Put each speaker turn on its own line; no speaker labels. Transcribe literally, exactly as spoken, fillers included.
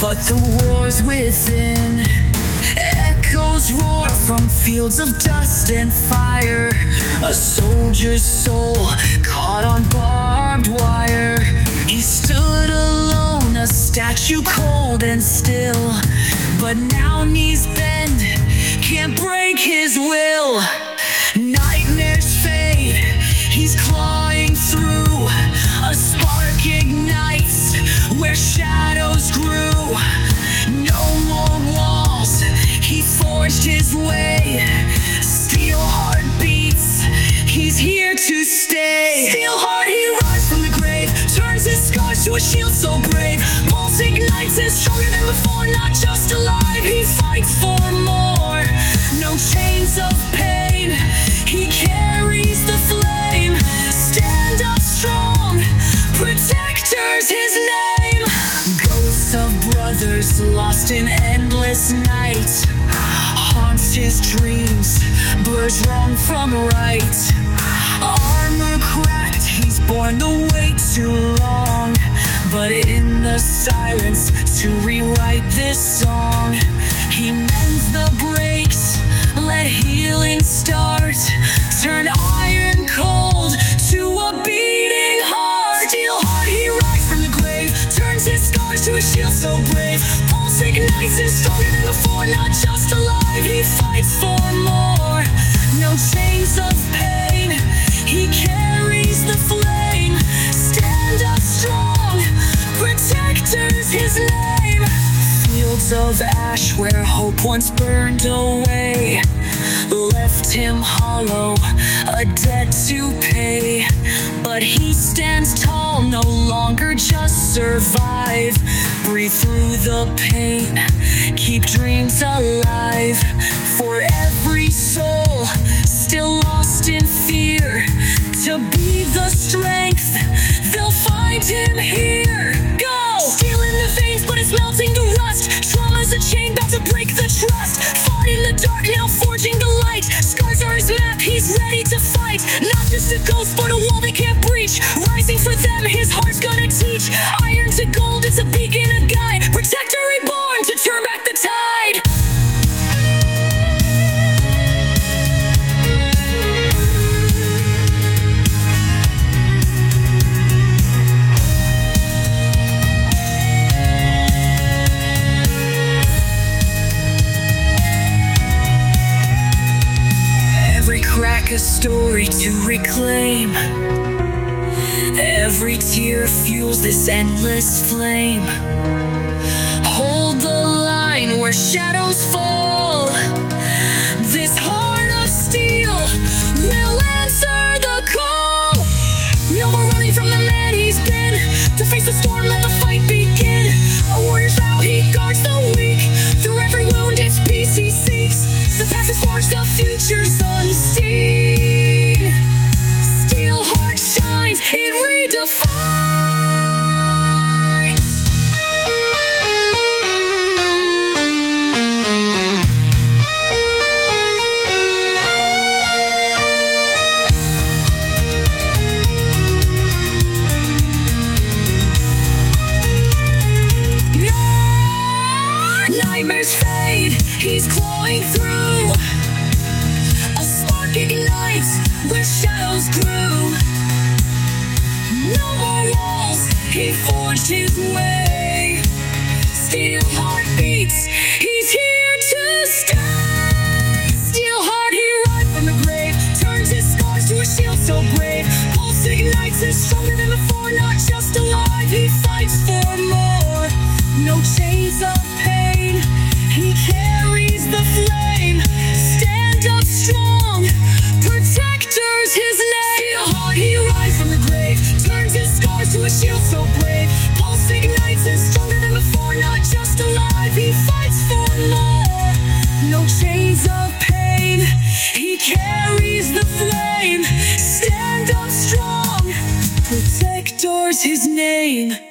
but the wars within. Echoes roar from fields of dust and fire, a soldier's soul caught on barbed wire. He stood alone, a statue cold and still, but now knees bend, can't break his will. Nightmares fade, he's clawing through, a spark ignites where shadows grew. No more walls, he forged his way. Steel heart beats, he's here to stay. Steel heart, he rises from the grave, turns his scars to a shield so brave. Pulse ignites and stronger than before, not just alive, he fights for more. No chains of pain, he carries the flame. Stand up strong, protector's his name. Ghosts of brothers lost in endless night, haunts his dreams, blurs wrong from right. Armor cracked, he's borne the weight too long, but in the silence to rewrite this song. He mends the breaks, let healing start, turn iron cold to a beating heart. Steel heart, he rises from the grave, turns his scars to a shield so brave. Pulse ignites and stronger than before, not just alive, he fights for more. No chains of pain, he carries the flame. Stand up strong, protector's his name. Fields of ash where hope once burned away, left him hollow, a debt to pay. But he stands tall, no longer just survive. Breathe through the pain, keep dreams alive. For every soul still lost in fear, to be the strength, they'll find him here. Go! Steel in the veins, but it's melting to rust. Trauma's a chain bound to break the trust. Fought in the dark, now forging the light. Scars are his map, he's ready to fight. Not just a ghost, but a wall they can't breach. Rising for them, his heart's gonna teach. Iron to gold, it's a beacon, a guide. Protector reborn to turn back the tide. Crack a story to reclaim. Every tear fuels this endless flame. Hold the line where shadows fall. This heart of steel will answer the call. No more running from the man he's been. To face the storm, let the fight begin. A warrior's vow, he guards the weak. Through every wound, it's peace he seeks. The past is forged, the future's unseen. Steel heart shines, it redefines. Nightmares fade, he's clawing through. A spark ignites where shadows grew. No more walls, he forged his way. Steel heart beats, he's here to stay. Steel heart, he rises from the grave, turns his scars to a shield so brave. Pulse ignites and stronger than before, not just alive, he fights for more. No chains of pain, he carries the flame. Stand up strong, protector's his name. Steel heart, he rises from the grave, turns his scars to a shield so brave. Pulse ignites and stronger than before, not just alive, he fights for more. No chains of pain, he carries the flame. Stand up strong, protector's his name.